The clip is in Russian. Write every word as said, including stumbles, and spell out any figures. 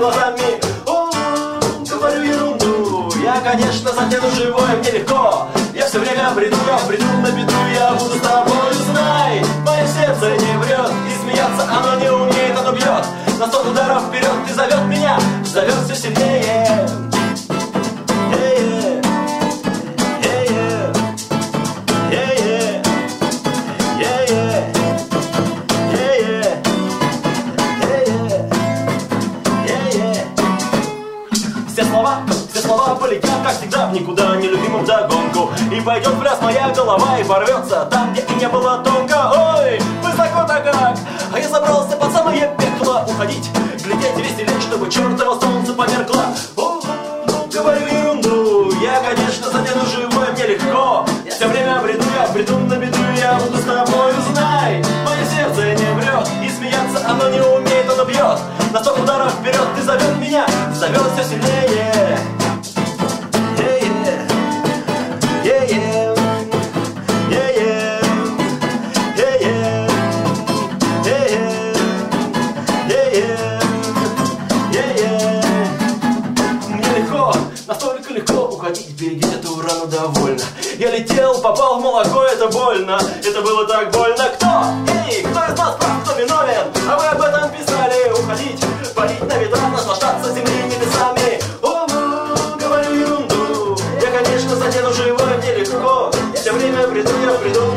глазами. О, говорю ерунду, я, конечно, задену живое, мне легко. Я все время бреду, я бреду на беду, я буду с тобой, знай. Мое сердце не врет, и смеяться оно не умеет, оно бьет на сто ударов вперед, и зовет меня, зовет все сильнее. Все слова, все слова полетят, как всегда, в никуда, нелюбимым вдогонку. И пойдет в пляс моя голова, и порвется там, где и не было тонко. Ой, высоко-то как, а я забрался под самое пекло. Уходить, глядеть веселей, чтобы чертово солнце померкло. О, ну, говорю ерунду, я, конечно, задену живое, мне легко. Все время бреду, я бреду на беду, я буду с тобой, знай. Мое сердце не врет, и смеяться оно не умеет, оно бьет на сто ударов вперед, ты зовет меня, зовет все сильнее. Мне легко, настолько легко уходить, берегить эту рану довольно. Я летел, попал в молоко, это больно, это было так больно. Кто? Эй, кто из нас прав, кто виновен? А вы об этом писали. Уходить, парить на ветрах, наслаждаться землей небесами. О, говорю ерунду, я, конечно, задену живое, мне легко. Все время бреду, я бреду